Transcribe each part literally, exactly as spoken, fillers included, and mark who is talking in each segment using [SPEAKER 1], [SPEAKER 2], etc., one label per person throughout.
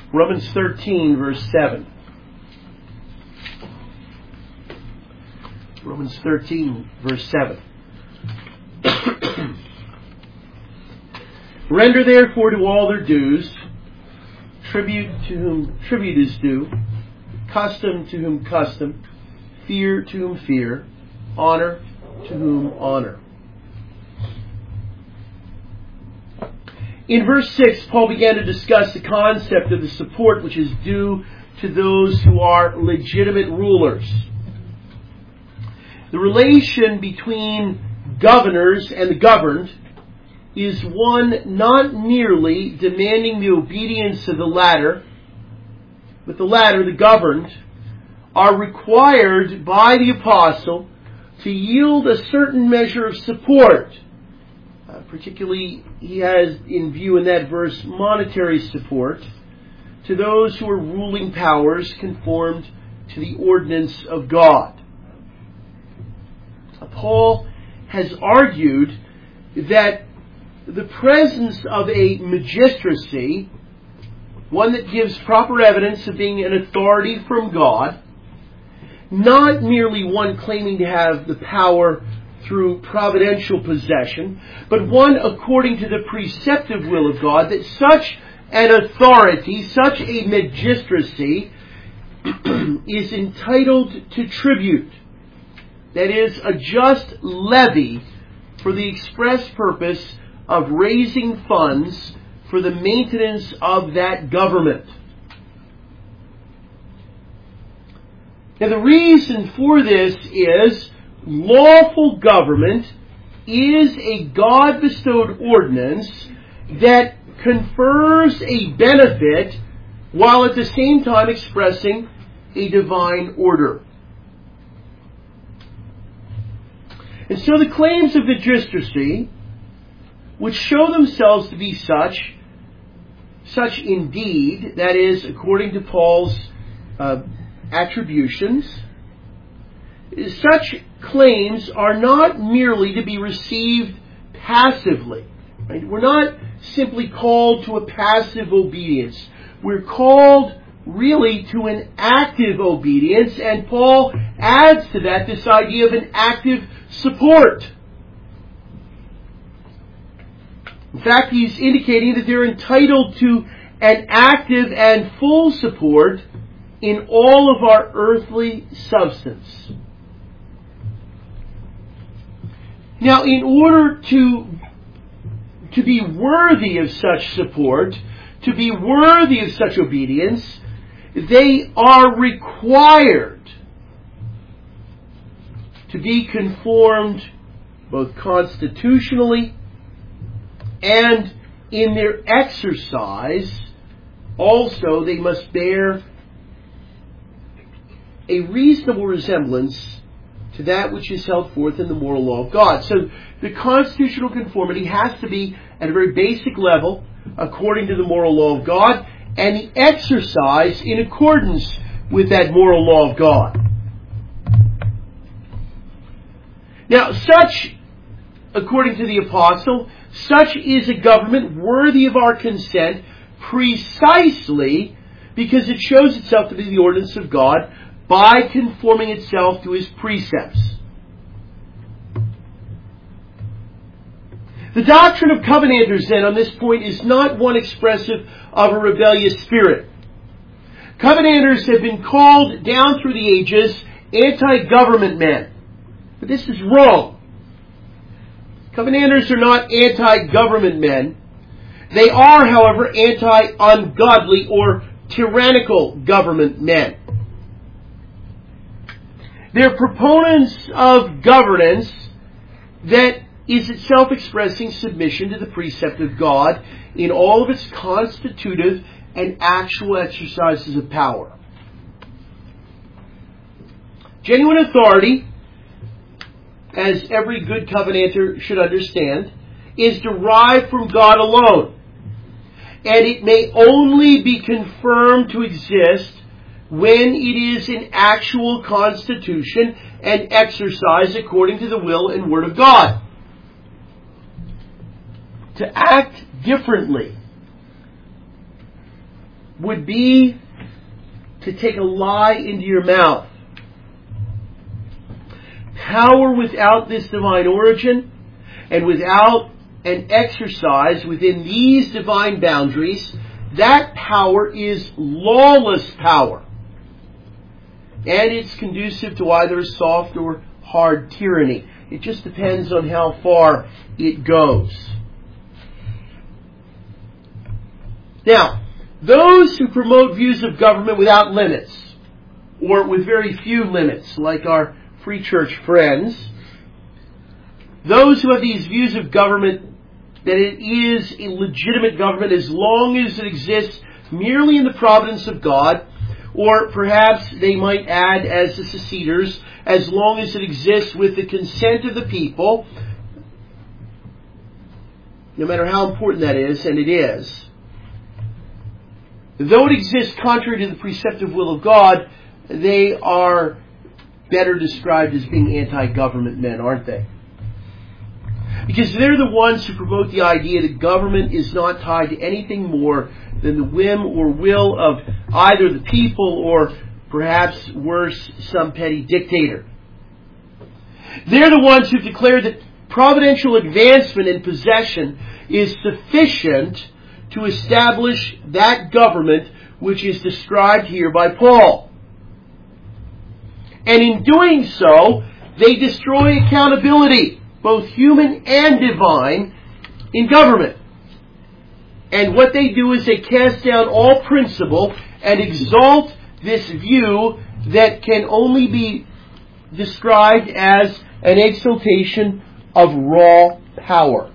[SPEAKER 1] Romans thirteen, verse seven. Romans thirteen, verse seven. Render therefore to all their dues, tribute to whom tribute is due, custom to whom custom, fear to whom fear, honor to whom honor. In verse six, Paul began to discuss the concept of the support which is due to those who are legitimate rulers. The relation between governors and the governed is one not merely demanding the obedience of the latter, but the latter, the governed, are required by the apostle to yield a certain measure of support. Uh, particularly, he has in view in that verse monetary support to those who are ruling powers conformed to the ordinance of God. Uh, Paul has argued that the presence of a magistracy, one that gives proper evidence of being an authority from God, not merely one claiming to have the power through providential possession, but one according to the preceptive will of God, that such an authority, such a magistracy, is entitled to tribute. That is, a just levy for the express purpose of raising funds for the maintenance of that government. Now, the reason for this is lawful government is a God-bestowed ordinance that confers a benefit while at the same time expressing a divine order. And so the claims of magistracy, which show themselves to be such, such indeed, that is, according to Paul's uh, attributions, such claims are not merely to be received passively. Right? We're not simply called to a passive obedience. We're called really to an active obedience, and Paul adds to that this idea of an active support. In fact, he's indicating that they're entitled to an active and full support in all of our earthly substance. Now, in order to, to be worthy of such support, to be worthy of such obedience, they are required to be conformed both constitutionally and in their exercise. Also, they must bear a reasonable resemblance to that which is held forth in the moral law of God. So the constitutional conformity has to be at a very basic level according to the moral law of God, and the exercise in accordance with that moral law of God. Now, such, according to the apostle, such is a government worthy of our consent precisely because it shows itself to be the ordinance of God by conforming itself to His precepts. The doctrine of Covenanters, then, on this point is not one expressive of a rebellious spirit. Covenanters have been called down through the ages anti-government men. But this is wrong. Covenanters are not anti-government men. They are, however, anti-ungodly or tyrannical government men. They're proponents of governance that is itself expressing submission to the precept of God in all of its constitutive and actual exercises of power. Genuine authority, as every good covenanter should understand, is derived from God alone. And it may only be confirmed to exist when it is in actual constitution and exercise according to the will and word of God. To act differently would be to take a lie into your mouth. Power without this divine origin and without an exercise within these divine boundaries, that power is lawless power. And it's conducive to either soft or hard tyranny. It just depends on how far it goes. Now, those who promote views of government without limits, or with very few limits, like our Free Church friends, those who have these views of government that it is a legitimate government as long as it exists merely in the providence of God, or perhaps they might add, as the seceders, as long as it exists with the consent of the people, no matter how important that is, and it is. Though it exists contrary to the preceptive will of God, they are better described as being anti-government men, aren't they? Because they're the ones who promote the idea that government is not tied to anything more than the whim or will of either the people or, perhaps worse, some petty dictator. They're the ones who declare that providential advancement in possession is sufficient to establish that government which is described here by Paul. And in doing so, they destroy accountability, both human and divine, in government. And what they do is they cast down all principle and exalt this view that can only be described as an exaltation of raw power.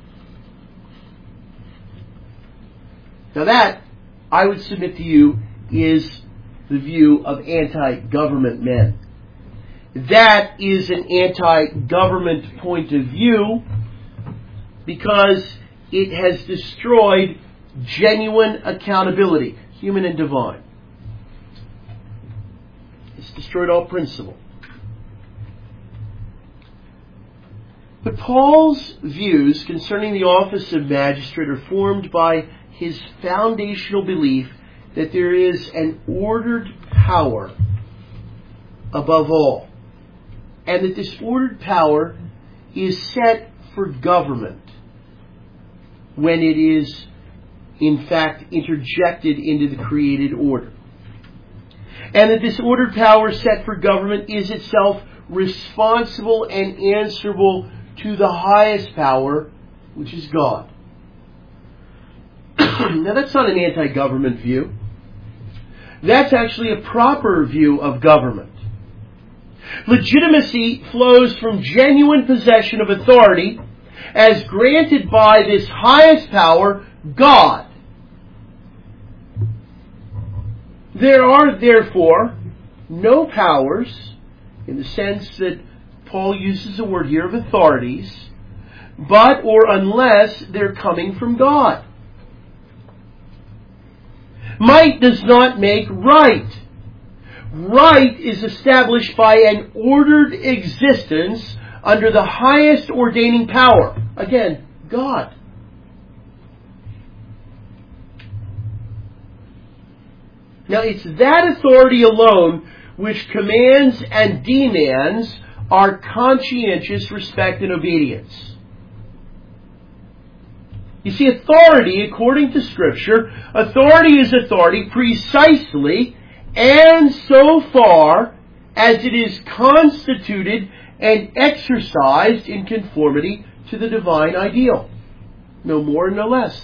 [SPEAKER 1] Now that, I would submit to you, is the view of anti-government men. That is an anti-government point of view because it has destroyed genuine accountability, human and divine. It's destroyed all principle. But Paul's views concerning the office of magistrate are formed by his foundational belief that there is an ordered power above all, and that this ordered power is set for government when it is in fact interjected into the created order. And that this ordered power set for government is itself responsible and answerable to the highest power, which is God. Now that's not an anti-government view. That's actually a proper view of government. Legitimacy flows from genuine possession of authority as granted by this highest power, God. There are, therefore, no powers, in the sense that Paul uses the word here of authorities, but or unless they're coming from God. Might does not make right. Right is established by an ordered existence under the highest ordaining power. Again, God. Now it's that authority alone which commands and demands our conscientious respect and obedience. You see, authority, according to Scripture, authority is authority precisely and so far as it is constituted and exercised in conformity to the divine ideal. No more, no less.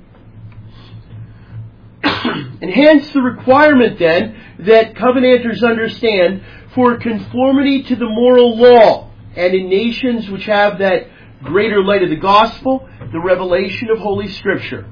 [SPEAKER 1] And hence the requirement then that covenanters understand for conformity to the moral law, and in nations which have that greater light of the gospel, the revelation of Holy Scripture.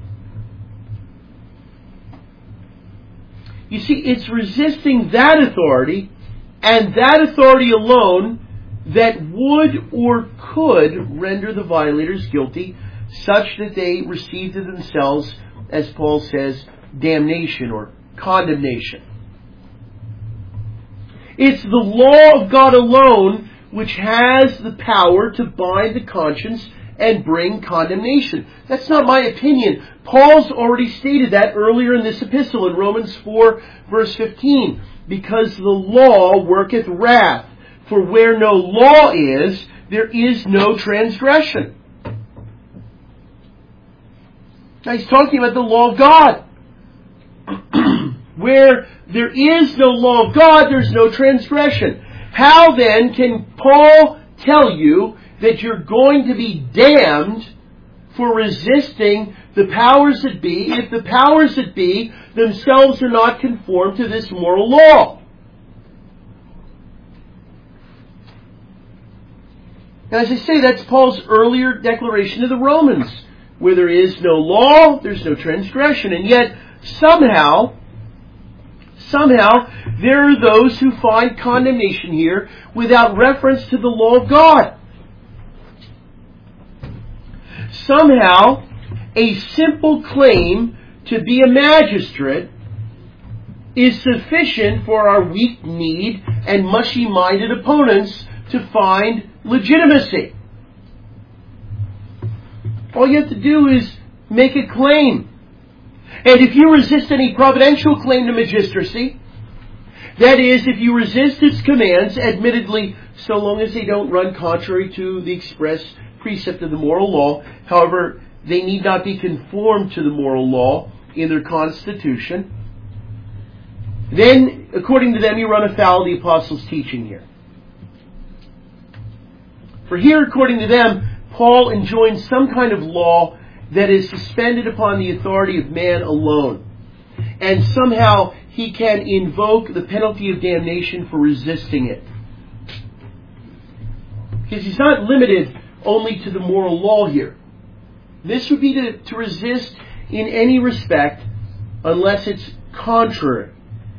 [SPEAKER 1] You see, it's resisting that authority, and that authority alone, that would or could render the violators guilty, such that they receive to themselves, as Paul says, damnation or condemnation. It's the law of God alone which has the power to bind the conscience and bring condemnation. That's not my opinion. Paul's already stated that earlier in this epistle in Romans four, verse fifteen. Because the law worketh wrath, for where no law is, there is no transgression. Now he's talking about the law of God. Where there is no law of God, there's no transgression. How then can Paul tell you that you're going to be damned for resisting the powers that be if the powers that be themselves are not conformed to this moral law? Now, as I say, that's Paul's earlier declaration to the Romans. Where there is no law, there's no transgression. And yet, somehow, somehow, there are those who find condemnation here without reference to the law of God. Somehow, a simple claim to be a magistrate is sufficient for our weak-kneed and mushy-minded opponents to find legitimacy. All you have to do is make a claim. And if you resist any providential claim to magistracy, that is, if you resist its commands, admittedly, so long as they don't run contrary to the express precept of the moral law, however, they need not be conformed to the moral law in their constitution, then, according to them, you run afoul of the apostles' teaching here. For here, according to them, Paul enjoins some kind of law that is suspended upon the authority of man alone. And somehow he can invoke the penalty of damnation for resisting it. Because he's not limited only to the moral law here. This would be to, to resist in any respect unless it's contrary.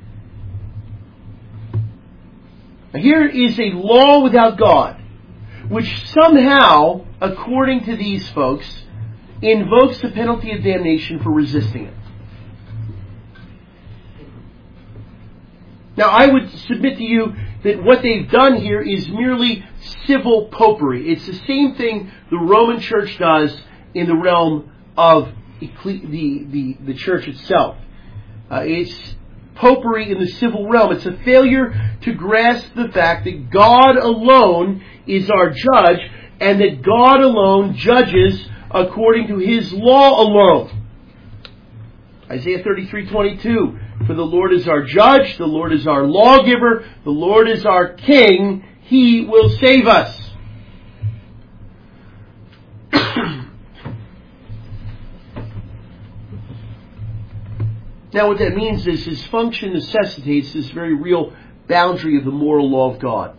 [SPEAKER 1] Now here is a law without God, which somehow, according to these folks, invokes the penalty of damnation for resisting it. Now, I would submit to you that what they've done here is merely civil popery. It's the same thing the Roman Church does in the realm of the, the, the church itself. Uh, it's popery in the civil realm. It's a failure to grasp the fact that God alone is our judge, and that God alone judges according to His law alone. Isaiah thirty-three twenty-two, for the Lord is our judge, the Lord is our lawgiver, the Lord is our king, He will save us. Now what that means is His function necessitates this very real boundary of the moral law of God.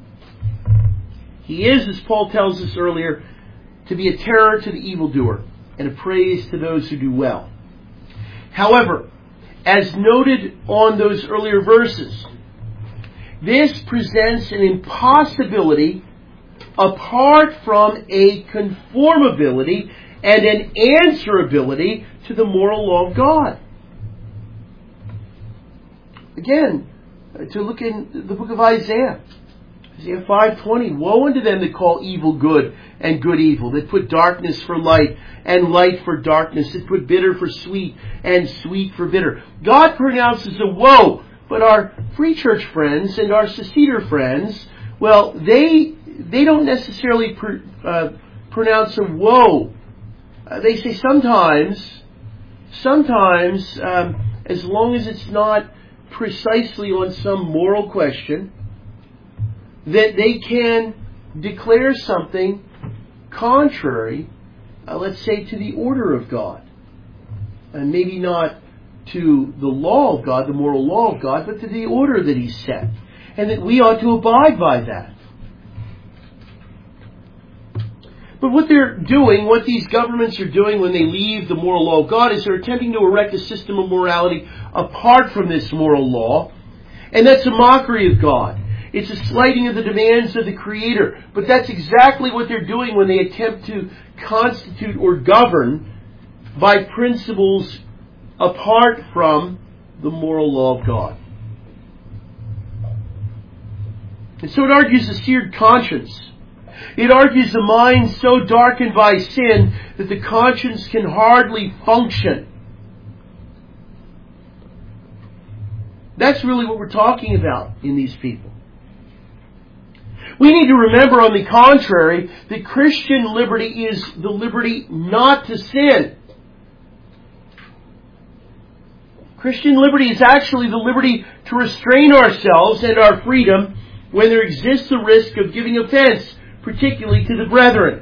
[SPEAKER 1] He is, as Paul tells us earlier, to be a terror to the evildoer and a praise to those who do well. However, as noted on those earlier verses, this presents an impossibility apart from a conformability and an answerability to the moral law of God. Again, to look in the book of Isaiah. Isaiah five twenty, woe unto them that call evil good and good evil, that put darkness for light and light for darkness, that put bitter for sweet and sweet for bitter. God pronounces a woe, but our Free Church friends and our Seceder friends, well, they they don't necessarily pr- uh, pronounce a woe. Uh, they say sometimes, sometimes, um, as long as it's not precisely on some moral question, that they can declare something contrary, uh, let's say, to the order of God. And maybe not to the law of God, the moral law of God, but to the order that He set. And that we ought to abide by that. But what they're doing, what these governments are doing when they leave the moral law of God, is they're attempting to erect a system of morality apart from this moral law. And that's a mockery of God. It's a slighting of the demands of the Creator. But that's exactly what they're doing when they attempt to constitute or govern by principles apart from the moral law of God. And so it argues a seared conscience. It argues the mind so darkened by sin that the conscience can hardly function. That's really what we're talking about in these people. We need to remember, on the contrary, that Christian liberty is the liberty not to sin. Christian liberty is actually the liberty to restrain ourselves and our freedom when there exists the risk of giving offense, particularly to the brethren.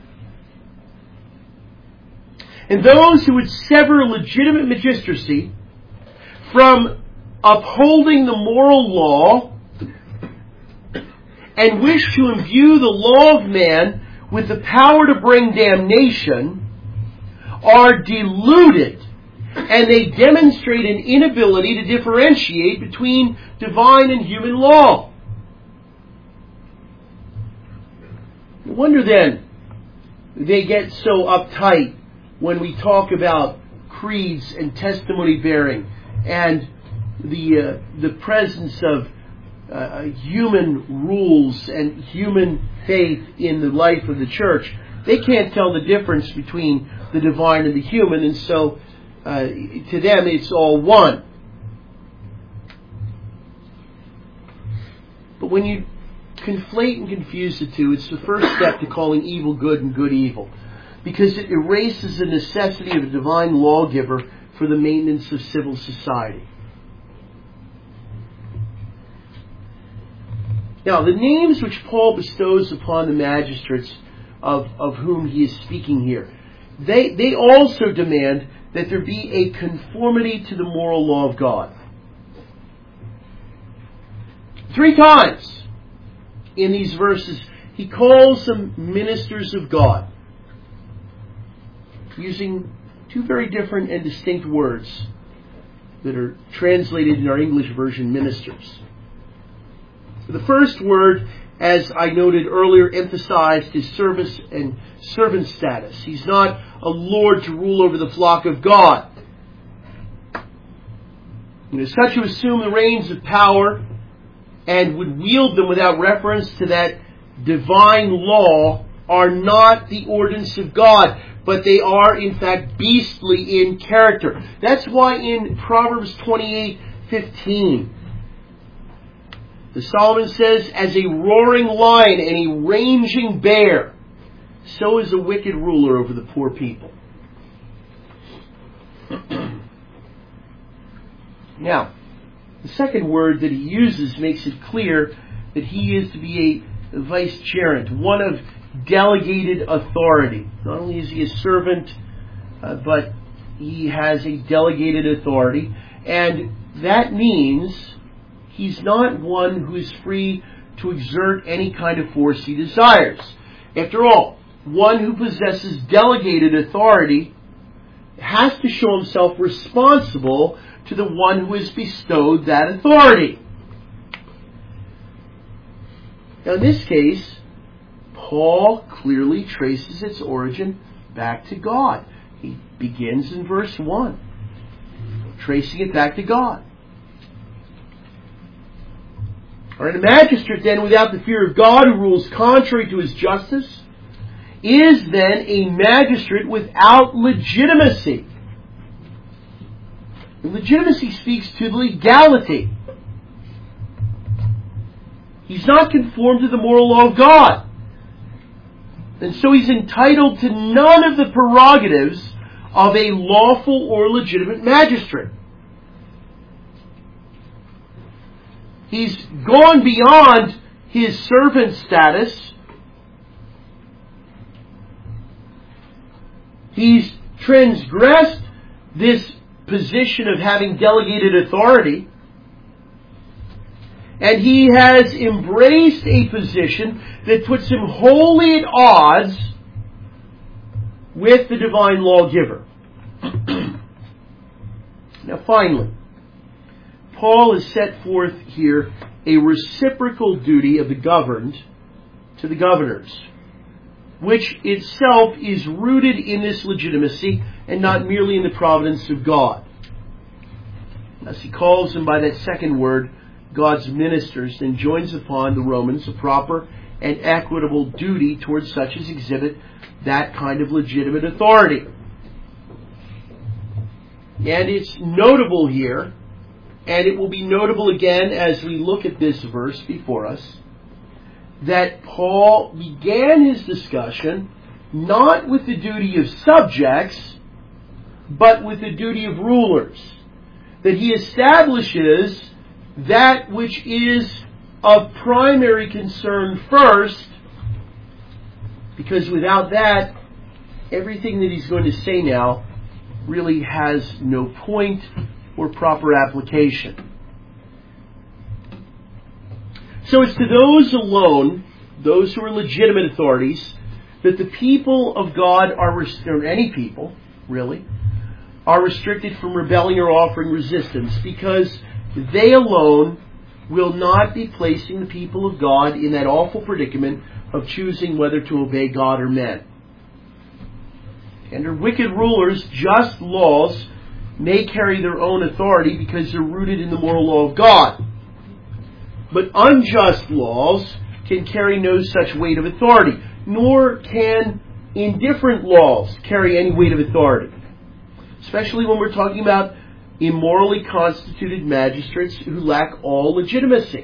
[SPEAKER 1] And those who would sever legitimate magistracy from upholding the moral law and wish to imbue the law of man with the power to bring damnation are deluded, and they demonstrate an inability to differentiate between divine and human law. No wonder then they get so uptight when we talk about creeds and testimony bearing and the uh, the presence of uh, human rules and human faith in the life of the church. They can't tell the difference between the divine and the human, and so uh, to them it's all one. But when you conflate and confuse the two, it's the first step to calling evil good and good evil, because it erases the necessity of a divine lawgiver for the maintenance of civil society. Now, the names which Paul bestows upon the magistrates of, of whom he is speaking here, they, they also demand that there be a conformity to the moral law of God. Three times in these verses, he calls them ministers of God, using two very different and distinct words that are translated in our English version, ministers. The first word, as I noted earlier, emphasized his service and servant status. He's not a lord to rule over the flock of God. You know, such who assume the reins of power and would wield them without reference to that divine law are not the ordinance of God, but they are in fact beastly in character. That's why in Proverbs twenty-eight fifteen, the Solomon says, as a roaring lion and a raging bear, so is a wicked ruler over the poor people. Now, the second word that he uses makes it clear that he is to be a vicegerent, one of delegated authority. Not only is he a servant, uh, but he has a delegated authority. And that means he's not one who is free to exert any kind of force he desires. After all, one who possesses delegated authority has to show himself responsible to the one who has bestowed that authority. Now, in this case, Paul clearly traces its origin back to God. He begins in verse one, tracing it back to God. Alright, a magistrate then without the fear of God who rules contrary to his justice is then a magistrate without legitimacy. The legitimacy speaks to the legality. He's not conformed to the moral law of God. And so he's entitled to none of the prerogatives of a lawful or legitimate magistrate. He's gone beyond his servant status. He's transgressed this position of having delegated authority. And he has embraced a position that puts him wholly at odds with the divine lawgiver. Now finally, Paul has set forth here a reciprocal duty of the governed to the governors, which itself is rooted in this legitimacy and not merely in the providence of God. Thus he calls them by that second word, God's ministers, and joins upon the Romans a proper and equitable duty towards such as exhibit that kind of legitimate authority. And it's notable here, and it will be notable again as we look at this verse before us, that Paul began his discussion not with the duty of subjects, but with the duty of rulers. That he establishes that which is of primary concern first, because without that, everything that he's going to say now really has no point or proper application. So it's to those alone, those who are legitimate authorities, that the people of God are, or any people, really, are restricted from rebelling or offering resistance, because they alone will not be placing the people of God in that awful predicament of choosing whether to obey God or men. Under wicked rulers, just laws may carry their own authority because they're rooted in the moral law of God. But unjust laws can carry no such weight of authority, nor can indifferent laws carry any weight of authority. Especially when we're talking about immorally constituted magistrates who lack all legitimacy.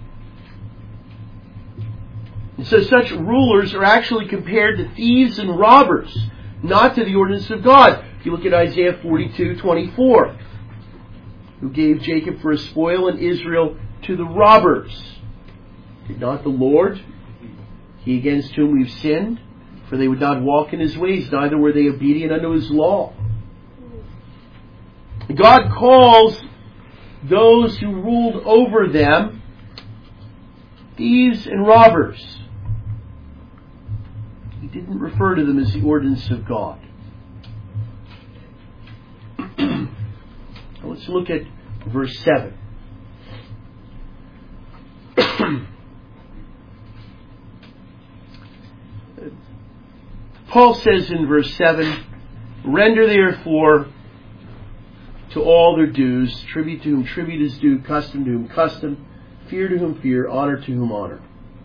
[SPEAKER 1] And so such rulers are actually compared to thieves and robbers, not to the ordinance of God. If you look at Isaiah forty-two twenty-four, who gave Jacob for a spoil and Israel to the robbers. Did not the Lord, He against whom we've sinned, for they would not walk in His ways, neither were they obedient unto His law. God calls those who ruled over them thieves and robbers. He didn't refer to them as the ordinance of God. Let's look at verse seven. Paul says in verse seven, "Render therefore to all their dues, tribute to whom tribute is due, custom to whom custom, fear to whom fear, honor to whom honor."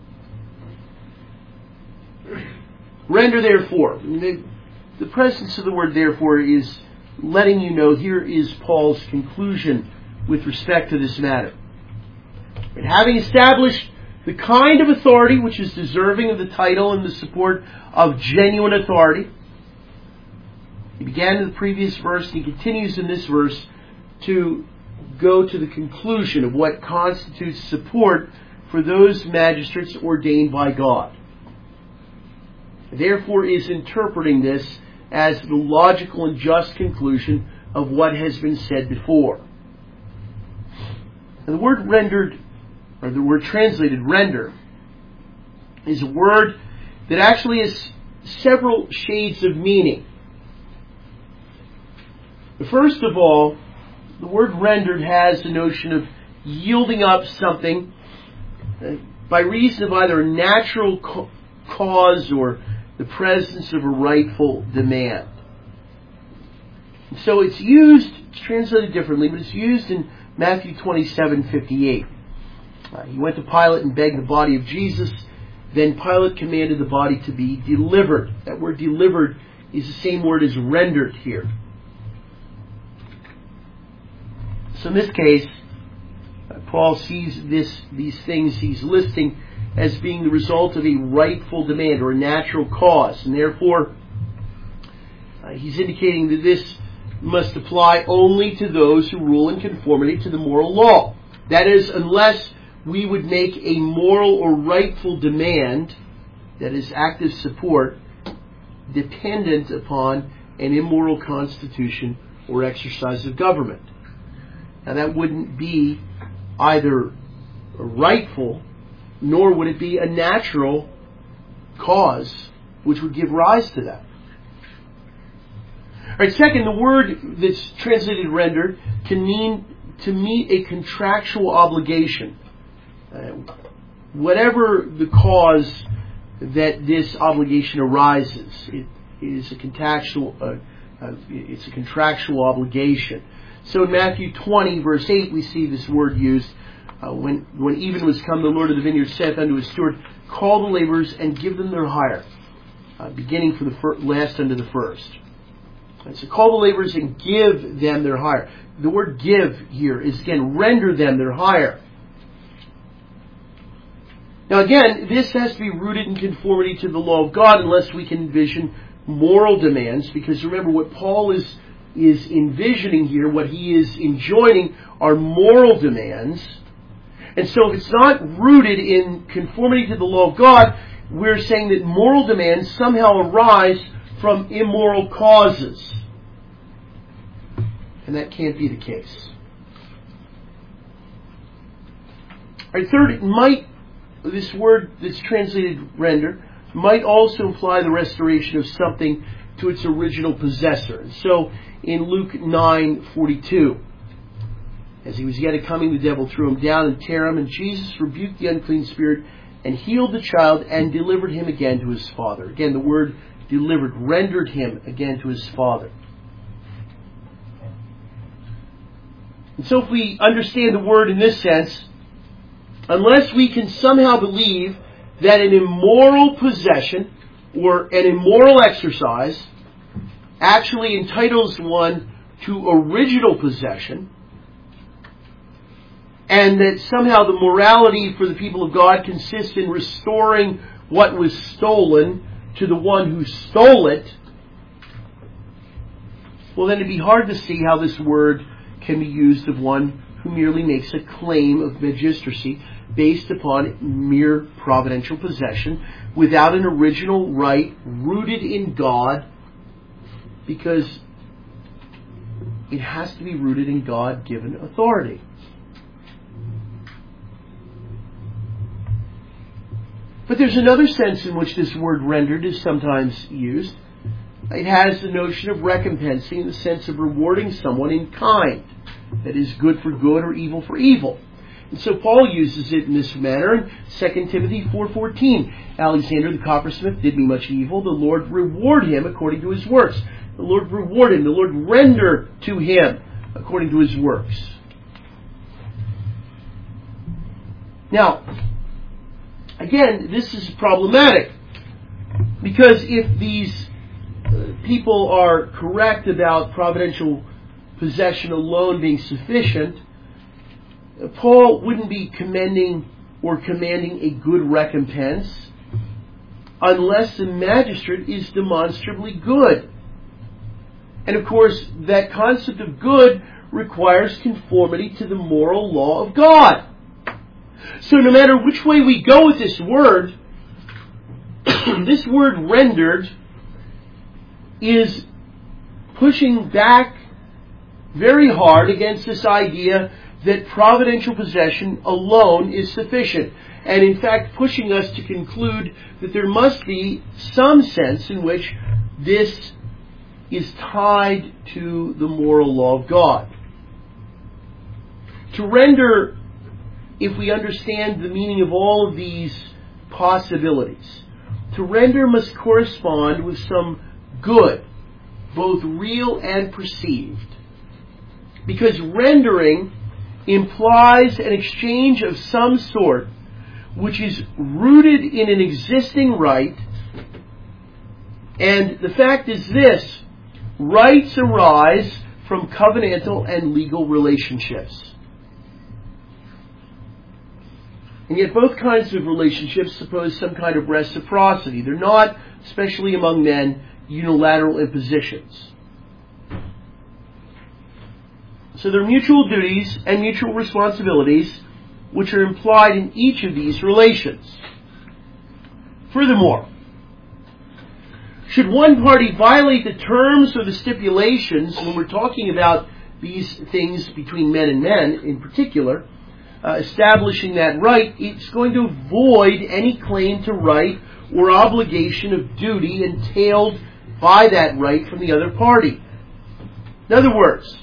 [SPEAKER 1] Render therefore. The, the presence of the word therefore is letting you know here is Paul's conclusion with respect to this matter. And having established the kind of authority which is deserving of the title and the support of genuine authority, he began in the previous verse and he continues in this verse to go to the conclusion of what constitutes support for those magistrates ordained by God. Therefore is interpreting this as the logical and just conclusion of what has been said before. And the word rendered, or the word translated render, is a word that actually has several shades of meaning. First of all, the word rendered has the notion of yielding up something by reason of either a natural co- cause or the presence of a rightful demand. So it's used, it's translated differently, but it's used in Matthew twenty-seven fifty-eight. Uh, he went to Pilate and begged the body of Jesus. Then Pilate commanded the body to be delivered. That word delivered is the same word as rendered here. So in this case, uh, Paul sees this, these things he's listing as being the result of a rightful demand or a natural cause. And therefore, uh, he's indicating that this must apply only to those who rule in conformity to the moral law. That is, unless we would make a moral or rightful demand, that is active support, dependent upon an immoral constitution or exercise of government. Now that wouldn't be either rightful, nor would it be a natural cause which would give rise to that. All right, second, the word that's translated rendered can mean to meet a contractual obligation. Uh, whatever the cause that this obligation arises, it, it is a contractual, uh, uh, it's a contractual obligation. So in Matthew twenty, verse eight, we see this word used. Uh, when, when even was come, the Lord of the vineyard saith unto his steward, call the laborers and give them their hire, uh, beginning from the fir- last unto the first. And so call the laborers and give them their hire. The word give here is, again, render them their hire. Now again, this has to be rooted in conformity to the law of God unless we can envision moral demands, because remember what Paul is, is envisioning here, what he is enjoining are moral demands. And so if it's not rooted in conformity to the law of God, we're saying that moral demands somehow arise from immoral causes. And that can't be the case. All right, third, it might, this word that's translated render, might also imply the restoration of something to its original possessor. And so in Luke nine forty-two, as he was yet a coming, the devil threw him down and tear him, and Jesus rebuked the unclean spirit and healed the child and delivered him again to his father. Again, the word delivered, rendered him again to his father. And so if we understand the word in this sense, unless we can somehow believe that an immoral possession or an immoral exercise actually entitles one to original possession, and that somehow the morality for the people of God consists in restoring what was stolen to the one who stole it, well, then it'd be hard to see how this word can be used of one who merely makes a claim of magistracy based upon mere providential possession without an original right rooted in God, because it has to be rooted in God-given authority. But there's another sense in which this word rendered is sometimes used. It has the notion of recompensing in the sense of rewarding someone in kind. That is, good for good or evil for evil. And so Paul uses it in this manner in Second Timothy four fourteen. Alexander the coppersmith did me much evil. The Lord reward him according to his works. The Lord reward him. The Lord render to him according to his works. Now, again, this is problematic, because if these people are correct about providential possession alone being sufficient, Paul wouldn't be commending or commanding a good recompense unless the magistrate is demonstrably good. And of course, that concept of good requires conformity to the moral law of God. So no matter which way we go with this word, this word rendered is pushing back very hard against this idea that providential possession alone is sufficient, and in fact pushing us to conclude that there must be some sense in which this is tied to the moral law of God. To render, if we understand the meaning of all of these possibilities, to render must correspond with some good, both real and perceived. Because rendering implies an exchange of some sort which is rooted in an existing right, and the fact is this: rights arise from covenantal and legal relationships. And yet both kinds of relationships suppose some kind of reciprocity. They're not, especially among men, unilateral impositions. So there are mutual duties and mutual responsibilities which are implied in each of these relations. Furthermore, should one party violate the terms or the stipulations, when we're talking about these things between men and men in particular, uh, establishing that right, it's going to void any claim to right or obligation of duty entailed by that right from the other party. In other words,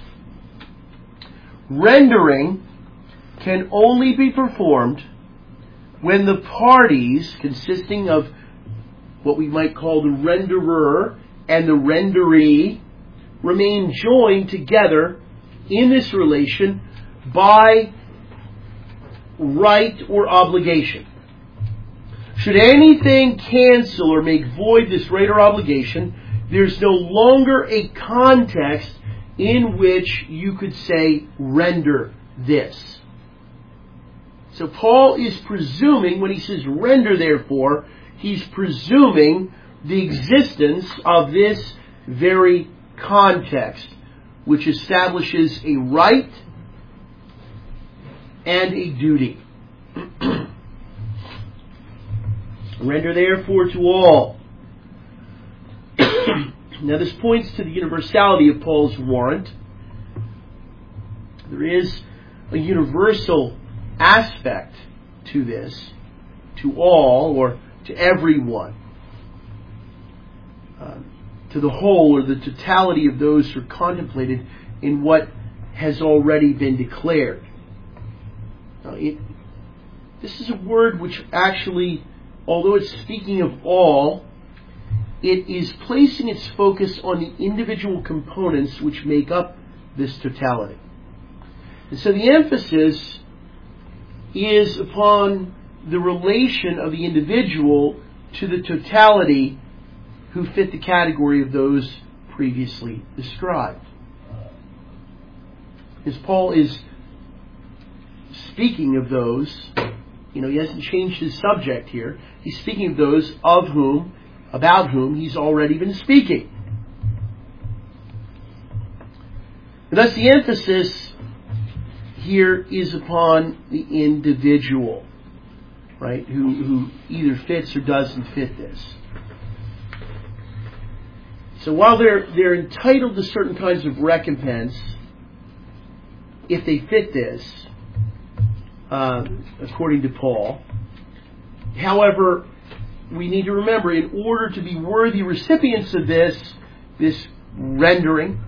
[SPEAKER 1] rendering can only be performed when the parties, consisting of what we might call the renderer and the renderee, remain joined together in this relation by right or obligation. Should anything cancel or make void this right or obligation, there's no longer a context in which you could say, render this. So Paul is presuming, when he says render therefore, he's presuming the existence of this very context, which establishes a right and a duty. Render therefore to all. Now this points to the universality of Paul's warrant. There is a universal aspect to this, to all or to everyone, uh, to the whole or the totality of those who are contemplated in what has already been declared. Now, it, this is a word which actually, although it's speaking of all, it is placing its focus on the individual components which make up this totality. And so the emphasis is upon the relation of the individual to the totality who fit the category of those previously described. As Paul is speaking of those, you know, he hasn't changed his subject here. He's speaking of those of whom, about whom he's already been speaking. And thus the emphasis here is upon the individual, right, who, who either fits or doesn't fit this. So while they're, they're entitled to certain kinds of recompense, if they fit this, uh, according to Paul, however, we need to remember, in order to be worthy recipients of this, this rendering,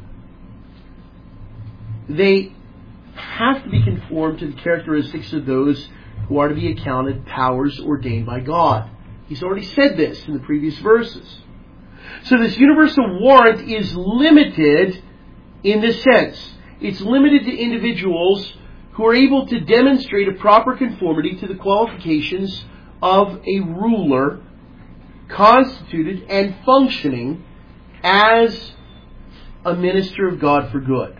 [SPEAKER 1] they have to be conformed to the characteristics of those who are to be accounted powers ordained by God. He's already said this in the previous verses. So this universal warrant is limited in this sense. It's limited to individuals who are able to demonstrate a proper conformity to the qualifications of a ruler constituted and functioning as a minister of God for good.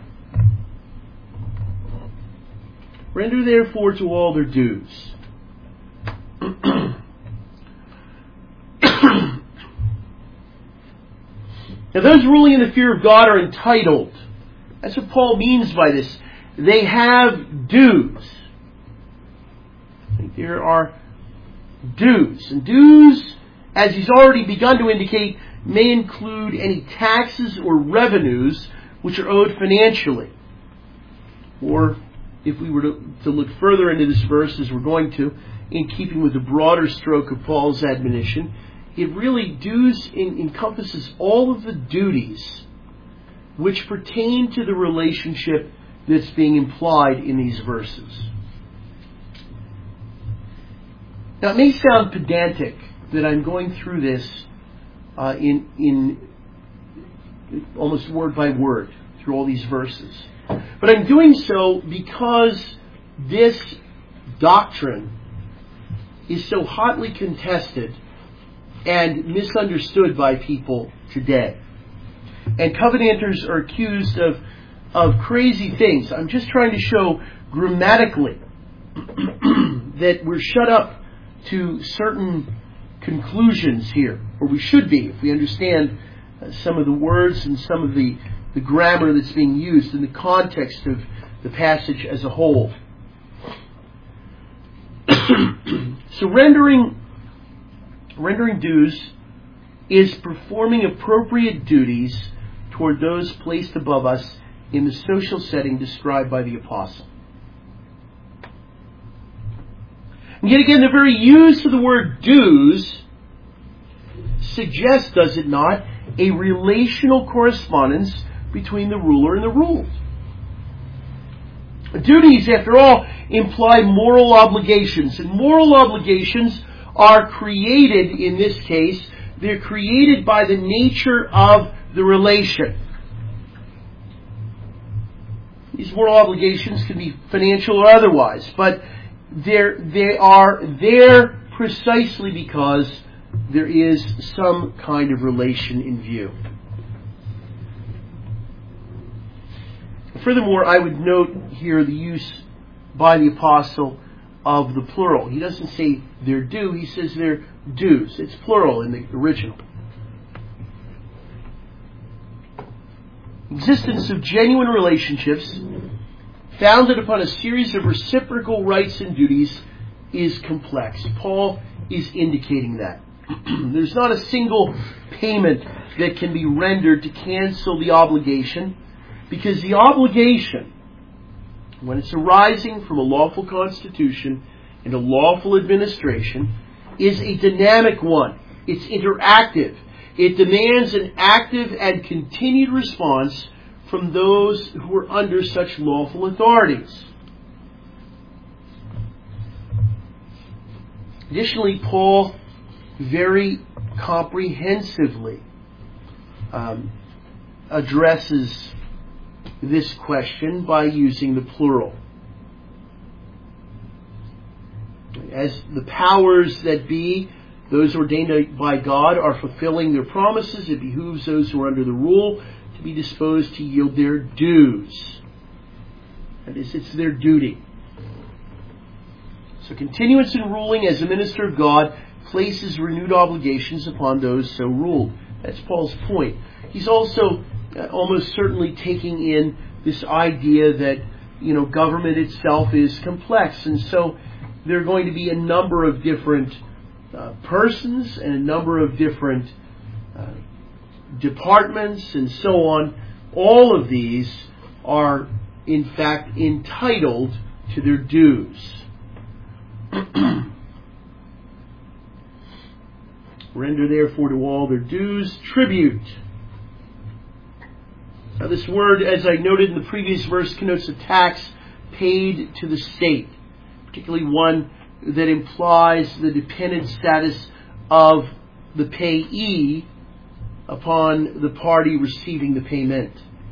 [SPEAKER 1] Render therefore to all their dues. Now those ruling in the fear of God are entitled. That's what Paul means by this. They have dues. There are dues. And dues, as he's already begun to indicate, may include any taxes or revenues which are owed financially. Or, if we were to, to look further into this verse, as we're going to, in keeping with the broader stroke of Paul's admonition, it really dues in, encompasses all of the duties which pertain to the relationship that's being implied in these verses. Now, it may sound pedantic that I'm going through this uh, in, in almost word by word through all these verses. But I'm doing so because this doctrine is so hotly contested and misunderstood by people today. And covenanters are accused of, of crazy things. I'm just trying to show grammatically that we're shut up to certain conclusions here, or we should be, if we understand uh, some of the words and some of the, the grammar that's being used in the context of the passage as a whole. So rendering, rendering dues is performing appropriate duties toward those placed above us in the social setting described by the apostle. And yet again, the very use of the word dues suggests, does it not, a relational correspondence between the ruler and the ruled. Duties, after all, imply moral obligations. And moral obligations are created, in this case, they're created by the nature of the relation. These moral obligations can be financial or otherwise, but they're, they are there precisely because there is some kind of relation in view. Furthermore, I would note here the use by the apostle of the plural. He doesn't say their due, he says their dues. It's plural in the original. Existence of genuine relationships founded upon a series of reciprocal rights and duties is complex. Paul is indicating that. There's not a single payment that can be rendered to cancel the obligation, because the obligation, when it's arising from a lawful constitution and a lawful administration, is a dynamic one. It's interactive. It demands an active and continued response from those who are under such lawful authorities. Additionally, Paul very comprehensively um, addresses this question by using the plural. As the powers that be, those ordained by God, are fulfilling their promises, it behooves those who are under the rule to be disposed to yield their dues. That is, it's their duty. So continuance in ruling as a minister of God places renewed obligations upon those so ruled. That's Paul's point. He's also uh, almost certainly taking in this idea that, you know, government itself is complex, and so there are going to be a number of different uh, persons and a number of different uh, departments and so on. All of these are, in fact, entitled to their dues. Render therefore to all their dues tribute. Now this word, as I noted in the previous verse, connotes a tax paid to the state, particularly one that implies the dependent status of the payee upon the party receiving the payment.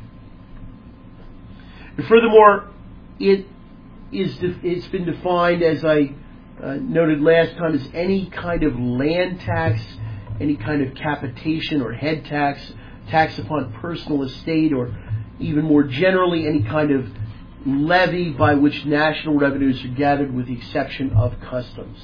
[SPEAKER 1] And furthermore, it is it's been defined, as I uh, noted last time, as any kind of land tax, any kind of capitation or head tax, tax upon personal estate, or even more generally, any kind of levy by which national revenues are gathered, with the exception of customs.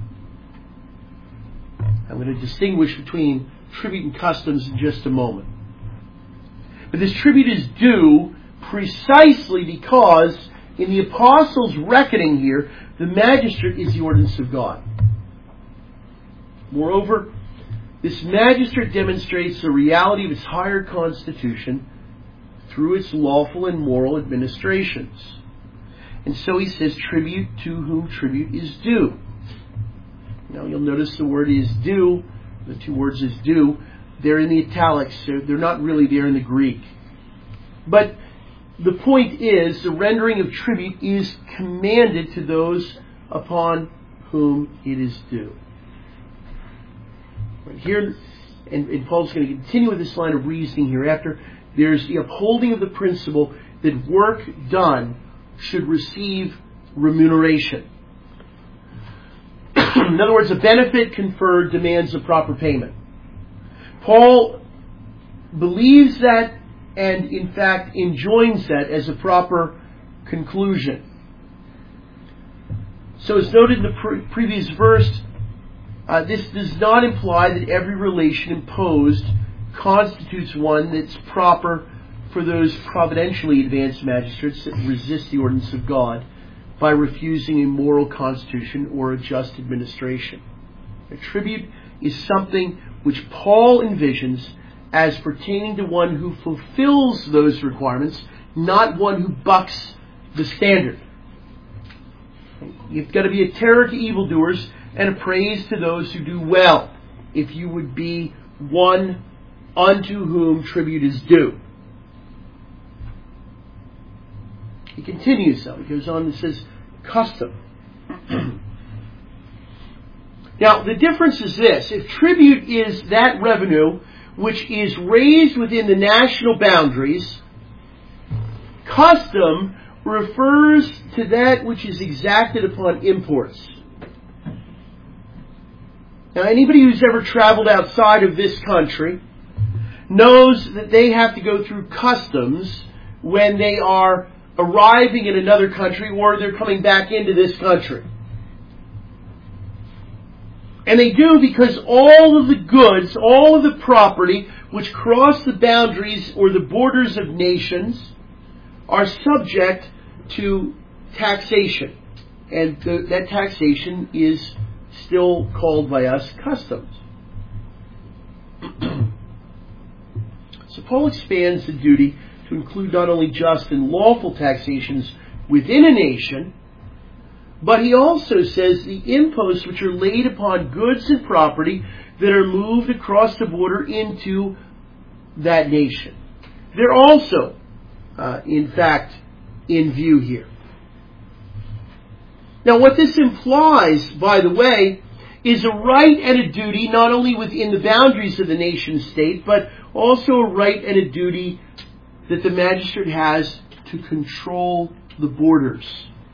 [SPEAKER 1] I'm going to distinguish between tribute and customs in just a moment. But this tribute is due precisely because in the apostles' reckoning here, the magistrate is the ordinance of God. Moreover, this magistrate demonstrates the reality of its higher constitution through its lawful and moral administrations. And so he says, tribute to whom tribute is due. Now you'll notice the word is due, the two words is due, they're in the italics, so they're not really there in the Greek. But the point is, the rendering of tribute is commanded to those upon whom it is due. Right here, and, and Paul's going to continue with this line of reasoning hereafter, there's the upholding of the principle that work done should receive remuneration. In other words, a benefit conferred demands a proper payment. Paul believes that, and in fact enjoins that as a proper conclusion. So as noted in the pre- previous verse, uh, this does not imply that every relation imposed constitutes one that's proper for those providentially advanced magistrates that resist the ordinance of God by refusing a moral constitution or a just administration. A tribute is something which Paul envisions as pertaining to one who fulfills those requirements, not one who bucks the standard. You've got to be a terror to evildoers and a praise to those who do well, if you would be one unto whom tribute is due. He continues, though. He goes on and says, custom. Now, the difference is this. If tribute is that revenue which is raised within the national boundaries, custom refers to that which is exacted upon imports. Now, anybody who's ever traveled outside of this country knows that they have to go through customs when they are arriving in another country or they're coming back into this country. And they do because all of the goods, all of the property which cross the boundaries or the borders of nations are subject to taxation. And the, that taxation is still called by us customs. So Paul expands the duty to include not only just and lawful taxations within a nation, but he also says the imposts which are laid upon goods and property that are moved across the border into that nation. They're also, uh, in fact, in view here. Now, what this implies, by the way, is a right and a duty not only within the boundaries of the nation state, but also a right and a duty that the magistrate has to control the borders.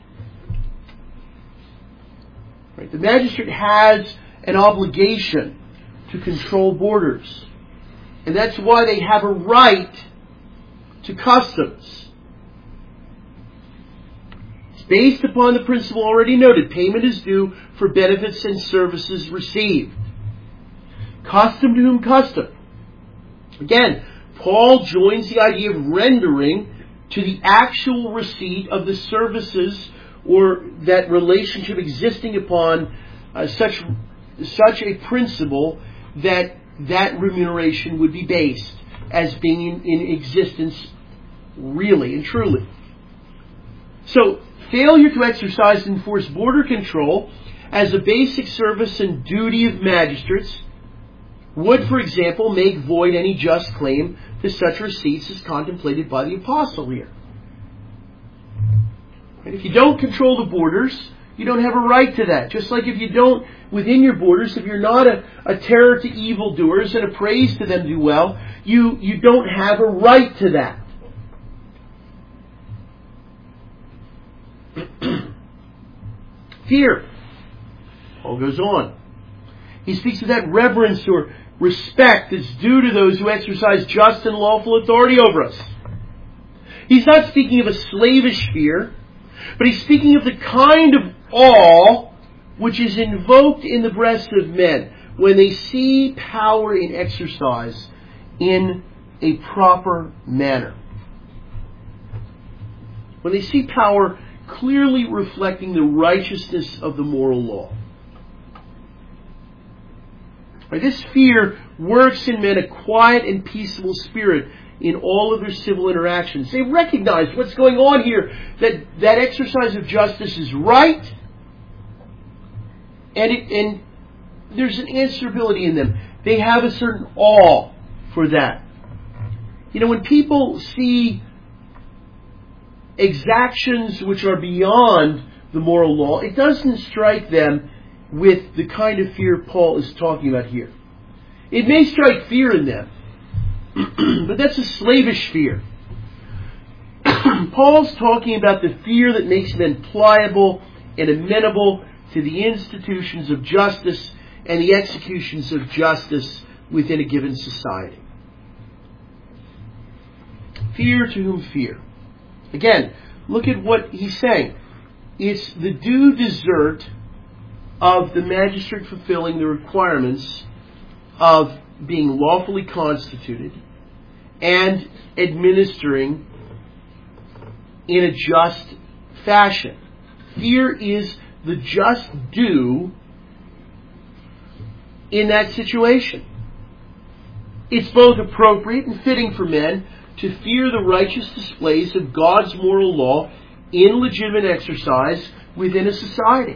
[SPEAKER 1] Right? The magistrate has an obligation to control borders. And that's why they have a right to customs. It's based upon the principle already noted. Payment is due for benefits and services received. Custom to whom custom. Again, Paul joins the idea of rendering to the actual receipt of the services or that relationship existing upon uh, such such a principle that that remuneration would be based as being in, in existence really and truly. So, failure to exercise and enforce border control as a basic service and duty of magistrates would, for example, make void any just claim to such receipts as contemplated by the apostle here. And if you don't control the borders, you don't have a right to that. Just like if you don't, within your borders, if you're not a, a terror to evildoers and a praise to them do well, you, you don't have a right to that. Fear. Paul goes on. He speaks of that reverence or respect that's due to those who exercise just and lawful authority over us. He's not speaking of a slavish fear, but he's speaking of the kind of awe which is invoked in the breasts of men when they see power in exercise in a proper manner. When they see power clearly reflecting the righteousness of the moral law. Right, this fear works in men a quiet and peaceable spirit in all of their civil interactions. They recognize what's going on here, that that exercise of justice is right, and, it, and there's an answerability in them. They have a certain awe for that. You know, when people see exactions which are beyond the moral law, it doesn't strike them with the kind of fear Paul is talking about here. It may strike fear in them, but that's a slavish fear. Paul's talking about the fear that makes men pliable and amenable to the institutions of justice and the executions of justice within a given society. Fear to whom fear. Again, look at what he's saying. It's the due desert of the magistrate fulfilling the requirements of being lawfully constituted and administering in a just fashion. Fear is the just due in that situation. It's both appropriate and fitting for men to fear the righteous displays of God's moral law in legitimate exercise within a society.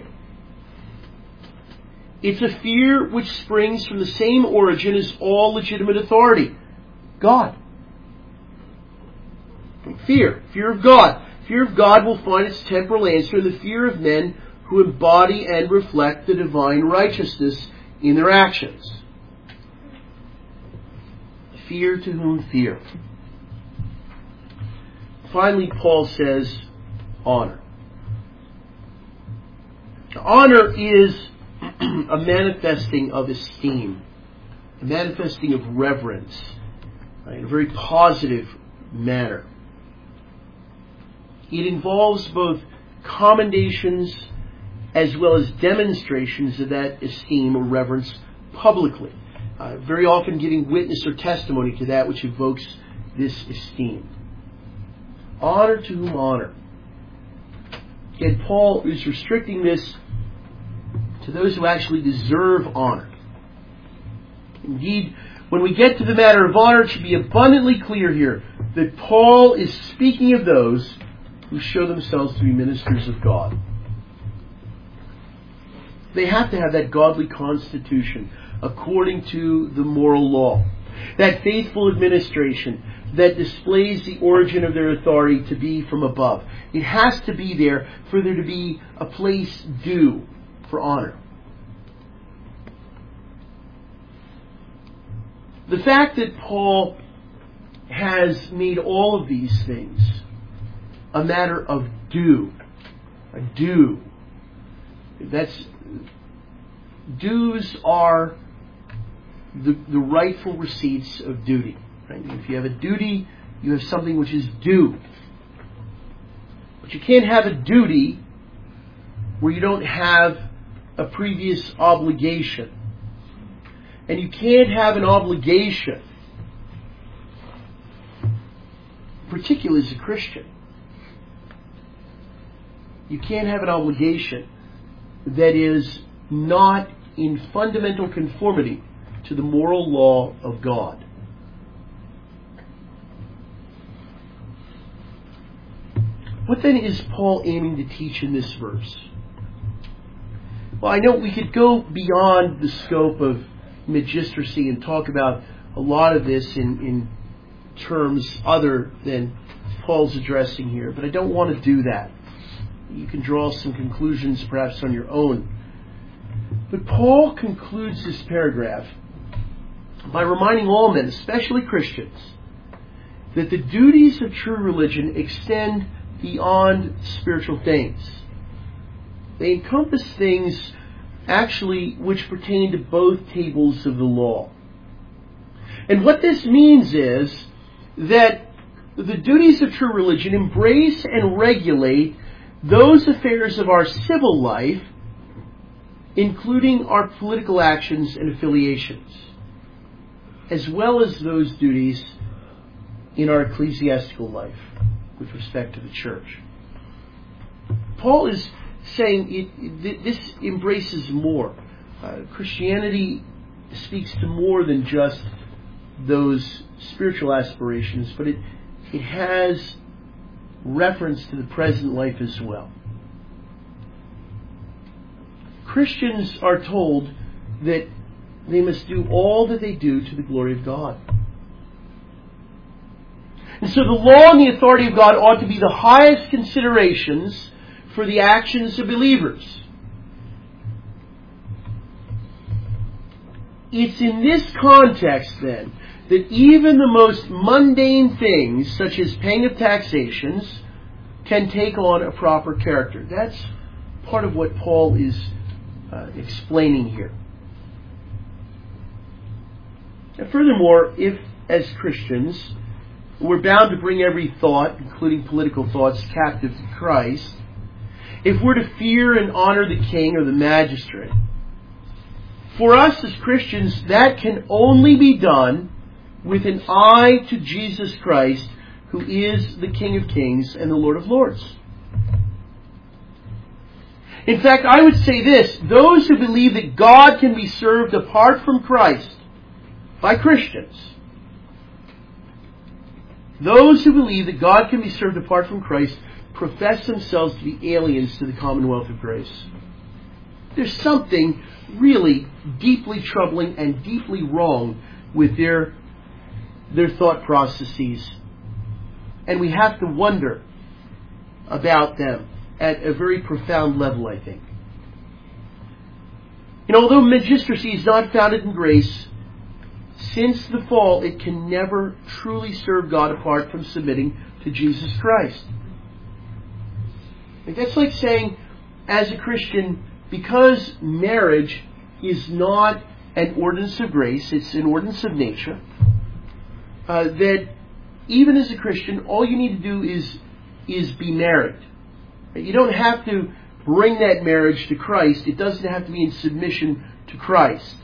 [SPEAKER 1] It's a fear which springs from the same origin as all legitimate authority, God. Fear, fear of God. Fear of God will find its temporal answer in the fear of men who embody and reflect the divine righteousness in their actions. Fear to whom fear. Finally, Paul says, honor. Honor is a manifesting of esteem, a manifesting of reverence, right, in a very positive manner. It involves both commendations as well as demonstrations of that esteem or reverence publicly, uh, very often giving witness or testimony to that which evokes this esteem. Honor to whom honor. And Paul is restricting this to those who actually deserve honor. Indeed, when we get to the matter of honor, it should be abundantly clear here that Paul is speaking of those who show themselves to be ministers of God. They have to have that godly constitution according to the moral law, that faithful administration that displays the origin of their authority to be from above. It has to be there for there to be a place due for honor. The fact that Paul has made all of these things a matter of due, a due, that's, dues are the, the rightful receipts of duty. Right? If you have a duty, you have something which is due. But you can't have a duty where you don't have a previous obligation. And you can't have an obligation, particularly as a Christian. You can't have an obligation that is not in fundamental conformity to the moral law of God. What then is Paul aiming to teach in this verse? Well, I know we could go beyond the scope of magistracy and talk about a lot of this in, in terms other than Paul's addressing here, but I don't want to do that. You can draw some conclusions perhaps on your own. But Paul concludes this paragraph by reminding all men, especially Christians, that the duties of true religion extend beyond spiritual things. They encompass things actually which pertain to both tables of the law. And what this means is that the duties of true religion embrace and regulate those affairs of our civil life, including our political actions and affiliations, as well as those duties in our ecclesiastical life with respect to the church. Paul is saying it, this embraces more. Uh, Christianity speaks to more than just those spiritual aspirations, but it, it has reference to the present life as well. Christians are told that they must do all that they do to the glory of God. And so the law and the authority of God ought to be the highest considerations for the actions of believers. It's in this context, then, that even the most mundane things, such as paying of taxations, can take on a proper character. That's part of what Paul is uh, explaining here. And furthermore, if, as Christians, we're bound to bring every thought, including political thoughts, captive to Christ, if we're to fear and honor the king or the magistrate, for us as Christians, that can only be done with an eye to Jesus Christ, who is the King of Kings and the Lord of Lords. In fact, I would say this: those who believe that God can be served apart from Christ by Christians, those who believe that God can be served apart from Christ profess themselves to be aliens to the commonwealth of grace. There's something really deeply troubling and deeply wrong with their, their thought processes. And we have to wonder about them at a very profound level, I think. And although magistracy is not founded in grace, since the fall, it can never truly serve God apart from submitting to Jesus Christ. Like, that's like saying, as a Christian, because marriage is not an ordinance of grace, it's an ordinance of nature, uh, that even as a Christian, all you need to do is, is be married. You don't have to bring that marriage to Christ. It doesn't have to be in submission to Christ.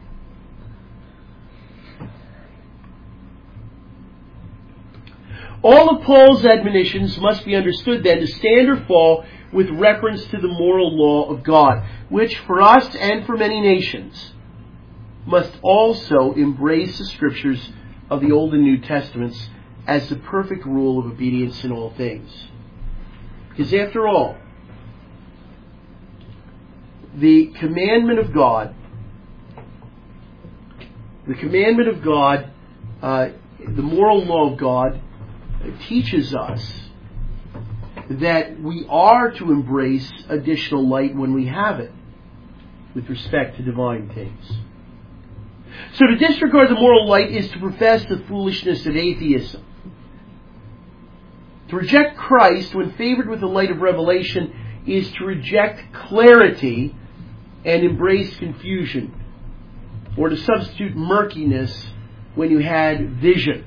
[SPEAKER 1] All of Paul's admonitions must be understood then to stand or fall with reference to the moral law of God, which for us and for many nations must also embrace the Scriptures of the Old and New Testaments as the perfect rule of obedience in all things. Because after all, the commandment of God, the commandment of God, uh, the moral law of God, teaches us that we are to embrace additional light when we have it with respect to divine things. So to disregard the moral light is to profess the foolishness of atheism. To reject Christ when favored with the light of revelation is to reject clarity and embrace confusion, or to substitute murkiness when you had vision.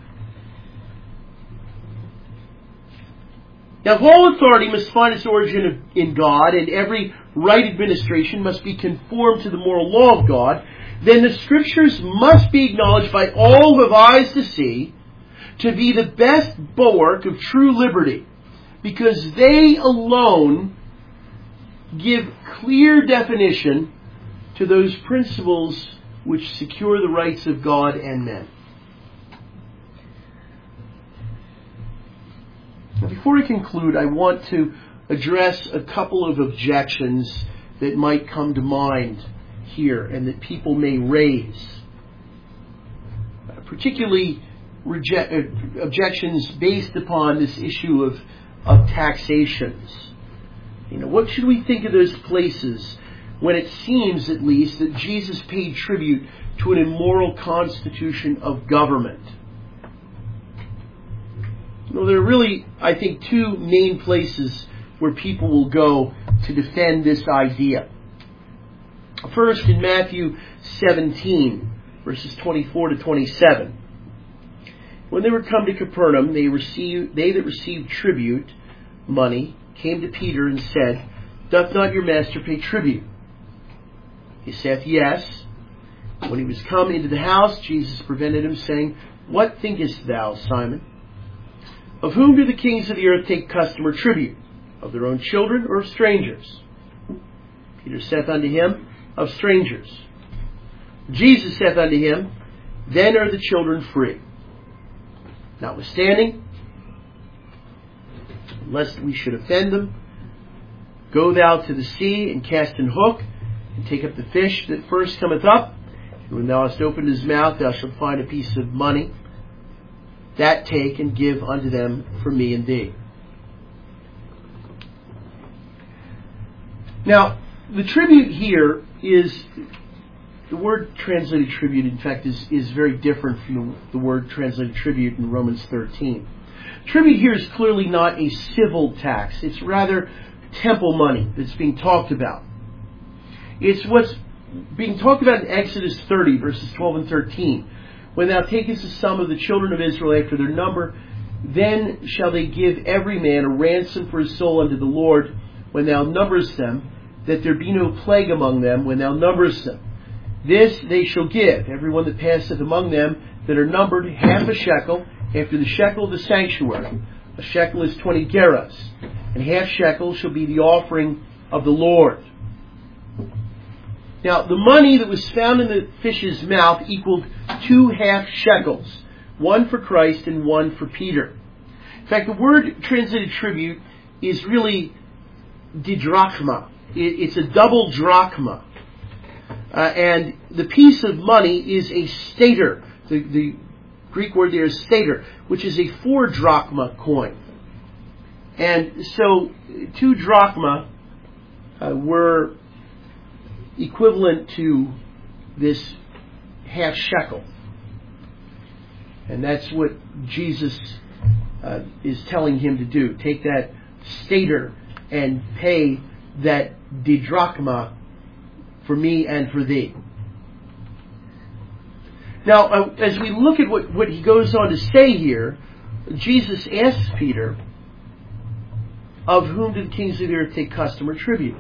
[SPEAKER 1] Now, if all authority must find its origin in God, and every right administration must be conformed to the moral law of God, then the Scriptures must be acknowledged by all who have eyes to see to be the best bulwark of true liberty, because they alone give clear definition to those principles which secure the rights of God and men. Now, before I conclude, I want to address a couple of objections that might come to mind here and that people may raise. Particularly reject, uh, objections based upon this issue of, of taxations. You know, what should we think of those places when it seems, at least, that Jesus paid tribute to an immoral constitution of government? Well, there are really, I think, two main places where people will go to defend this idea. First, in Matthew seventeen, verses twenty-four to twenty-seven. When they were come to Capernaum, they received, they that received tribute money came to Peter and said, Doth not your master pay tribute? He saith, Yes. When he was come into the house, Jesus prevented him, saying, What thinkest thou, Simon? Of whom do the kings of the earth take custom or tribute? Of their own children or of strangers? Peter saith unto him, Of strangers. Jesus saith unto him, Then are the children free. Notwithstanding, lest we should offend them, go thou to the sea and cast an hook, and take up the fish that first cometh up, and when thou hast opened his mouth, thou shalt find a piece of money. That take and give unto them for me and thee. Now, the tribute here is, the word translated tribute, in fact, is, is very different from the, the word translated tribute in Romans thirteen. Tribute here is clearly not a civil tax. It's rather temple money that's being talked about. It's what's being talked about in Exodus thirty, verses twelve and thirteen. When thou takest the sum of the children of Israel after their number, then shall they give every man a ransom for his soul unto the Lord when thou numberest them, that there be no plague among them when thou numberest them. This they shall give, every one that passeth among them that are numbered, half a shekel, after the shekel of the sanctuary. A shekel is twenty gerahs, and half shekel shall be the offering of the Lord. Now, the money that was found in the fish's mouth equaled two half shekels, one for Christ and one for Peter. In fact, the word translated tribute is really didrachma. It's a double drachma. Uh, and the piece of money is a stater. The, the Greek word there is stater, which is a four drachma coin. And so, two drachma uh, were equivalent to this half shekel. And that's what Jesus uh, is telling him to do. Take that stater and pay that didrachma for me and for thee. Now, uh, as we look at what, what he goes on to say here, Jesus asks Peter, of whom do the kings of the earth take custom or tribute?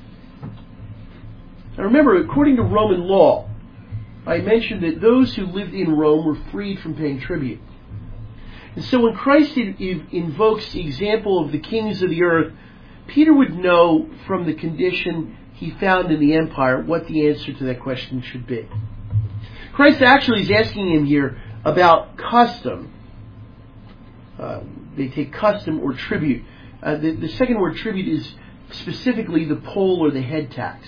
[SPEAKER 1] Now remember, according to Roman law, I mentioned that those who lived in Rome were freed from paying tribute. And so when Christ invokes the example of the kings of the earth, Peter would know from the condition he found in the empire what the answer to that question should be. Christ actually is asking him here about custom. Uh, they take custom or tribute. Uh, the, the second word, tribute, is specifically the poll or the head tax.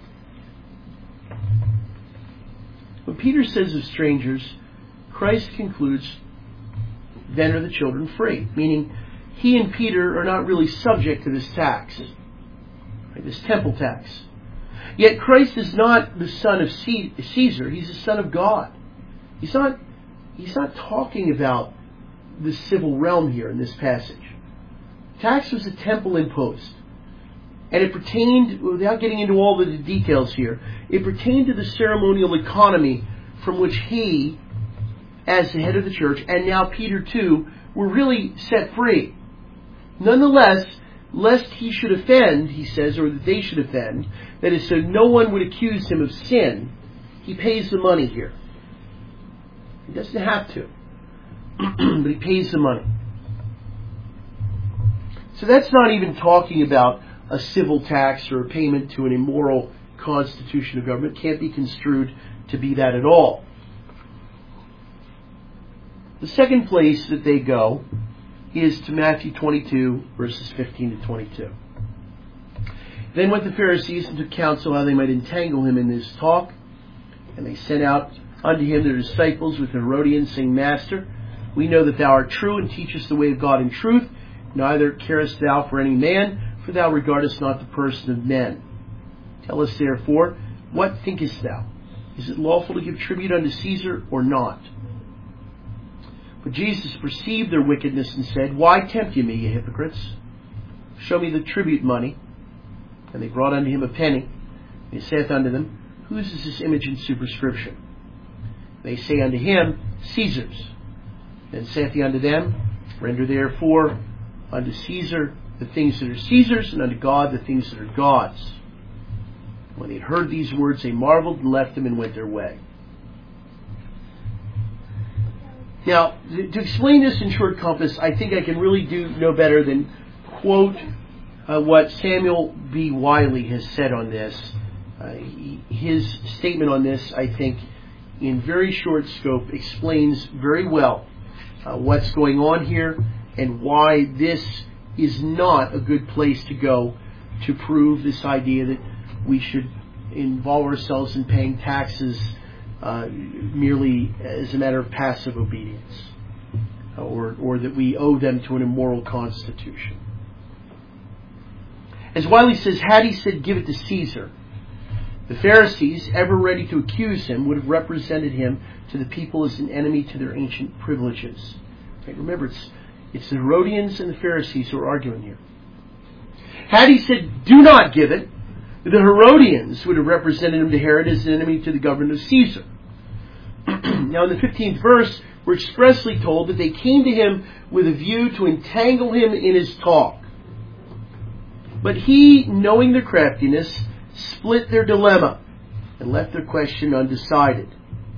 [SPEAKER 1] When Peter says of strangers, Christ concludes, then are the children free. Meaning, he and Peter are not really subject to this tax, right, this temple tax. Yet Christ is not the son of Caesar, he's the son of God. He's not, he's not talking about the civil realm here in this passage. Tax was a temple imposed. And it pertained, without getting into all the details here, it pertained to the ceremonial economy from which he, as the head of the church, and now Peter too, were really set free. Nonetheless, lest he should offend, he says, or that they should offend, that is, so no one would accuse him of sin, he pays the money here. He doesn't have to, but he pays the money. So that's not even talking about a civil tax or a payment to an immoral constitution of government. It can't be construed to be that at all. The second place that they go is to Matthew twenty-two, verses fifteen to twenty-two. Then went the Pharisees and took counsel how they might entangle him in this talk. And they sent out unto him their disciples with Herodians, saying, Master, we know that thou art true, and teachest the way of God in truth. Neither carest thou for any man, for thou regardest not the person of men. Tell us therefore, what thinkest thou? Is it lawful to give tribute unto Caesar or not? But Jesus perceived their wickedness and said, Why tempt ye me, ye hypocrites? Show me the tribute money. And they brought unto him a penny. And he saith unto them, Whose is this image and superscription? They say unto him, Caesar's. Then saith he unto them, Render therefore unto Caesar the things that are Caesar's, and unto God the things that are God's. When they had heard these words, they marveled and left him and went their way. Now, to explain this in short compass, I think I can really do no better than quote uh, what Samuel B. Wiley has said on this. Uh, he, his statement on this, I think, in very short scope, explains very well uh, what's going on here and why this is not a good place to go to prove this idea that we should involve ourselves in paying taxes uh, merely as a matter of passive obedience, or, or that we owe them to an immoral constitution. As Wiley says, had he said, give it to Caesar, the Pharisees, ever ready to accuse him, would have represented him to the people as an enemy to their ancient privileges. Okay, remember, it's It's the Herodians and the Pharisees who are arguing here. Had he said, do not give it, the Herodians would have represented him to Herod as an enemy to the government of Caesar. Now in the fifteenth verse, we're expressly told that they came to him with a view to entangle him in his talk. But he, knowing their craftiness, split their dilemma and left their question undecided.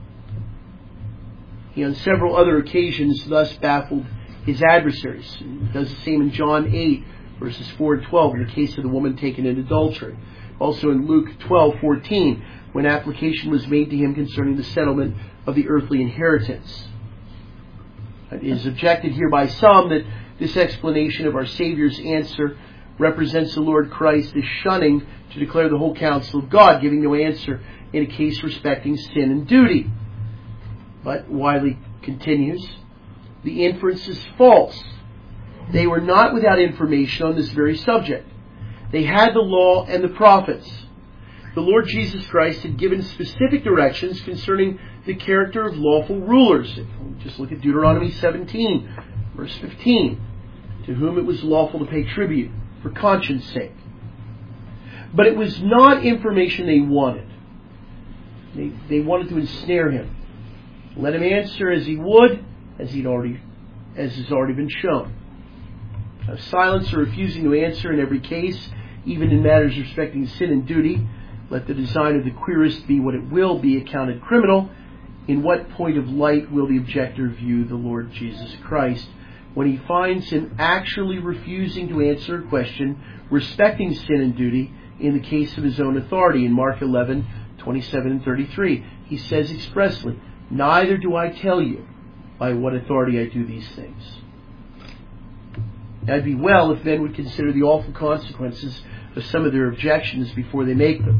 [SPEAKER 1] He on several other occasions thus baffled his adversaries. He does the same in John eight, verses four and twelve, in the case of the woman taken in adultery. Also in Luke twelve fourteen, when application was made to him concerning the settlement of the earthly inheritance. It is objected here by some that this explanation of our Savior's answer represents the Lord Christ as shunning to declare the whole counsel of God, giving no answer in a case respecting sin and duty. But Wiley continues, the inference is false. They were not without information on this very subject. They had the law and the prophets. The Lord Jesus Christ had given specific directions concerning the character of lawful rulers. Just look at Deuteronomy seventeen, verse fifteen. To whom it was lawful to pay tribute for conscience sake. But it was not information they wanted. They, they wanted to ensnare him. Let him answer as he would, as he'd already, as has already been shown. Now, silence or refusing to answer in every case, even in matters respecting sin and duty, let the design of the querist be what it will, be accounted criminal. In what point of light will the objector view the Lord Jesus Christ when he finds him actually refusing to answer a question respecting sin and duty in the case of his own authority? In Mark eleven, twenty-seven and thirty-three, he says expressly, "Neither do I tell you by what authority I do these things." Now, it'd be well if men would consider the awful consequences of some of their objections before they make them.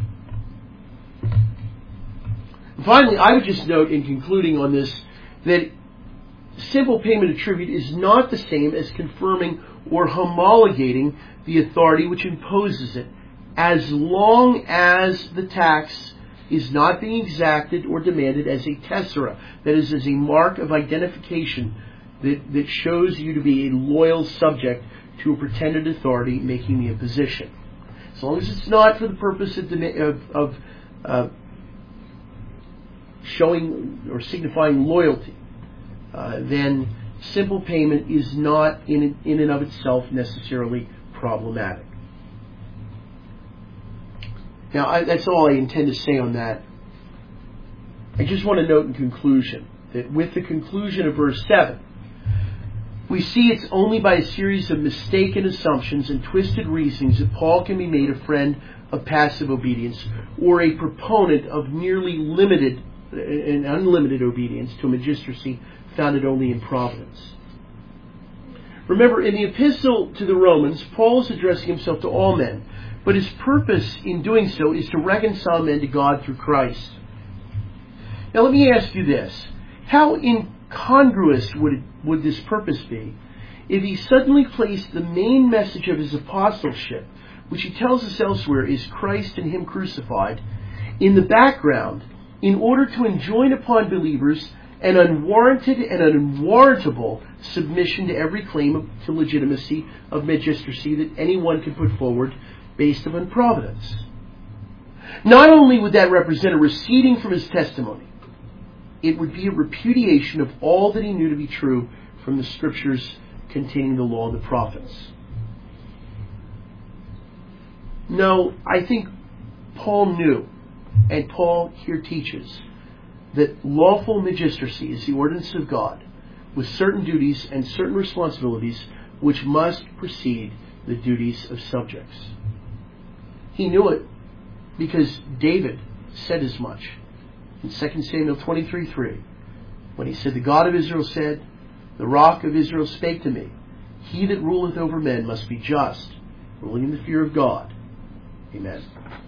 [SPEAKER 1] Finally, I would just note in concluding on this that simple payment of tribute is not the same as confirming or homologating the authority which imposes it, as long as the tax is not being exacted or demanded as a tessera, that is, as a mark of identification that, that shows you to be a loyal subject to a pretended authority making the imposition. As long as it's not for the purpose of, of, of uh, showing or signifying loyalty, uh, then simple payment is not in, in and of itself necessarily problematic. Now, I, that's all I intend to say on that. I just want to note in conclusion that with the conclusion of verse seven, we see it's only by a series of mistaken assumptions and twisted reasonings that Paul can be made a friend of passive obedience or a proponent of merely limited and unlimited obedience to a magistracy founded only in providence. Remember, in the epistle to the Romans, Paul is addressing himself to all men, but his purpose in doing so is to reconcile men to God through Christ. Now let me ask you this. How incongruous would, it, would this purpose be if he suddenly placed the main message of his apostleship, which he tells us elsewhere is Christ and Him crucified, in the background in order to enjoin upon believers an unwarranted and unwarrantable submission to every claim of, to legitimacy of magistracy that anyone can put forward based upon providence? Not only would that represent a receding from his testimony, it would be a repudiation of all that he knew to be true from the scriptures containing the law and the prophets. No, I think Paul knew, and Paul here teaches, that lawful magistracy is the ordinance of God with certain duties and certain responsibilities which must precede the duties of subjects. He knew it because David said as much in Second Samuel twenty-three three, when he said, "The God of Israel said, the rock of Israel spake to me, he that ruleth over men must be just, ruling in the fear of God." Amen.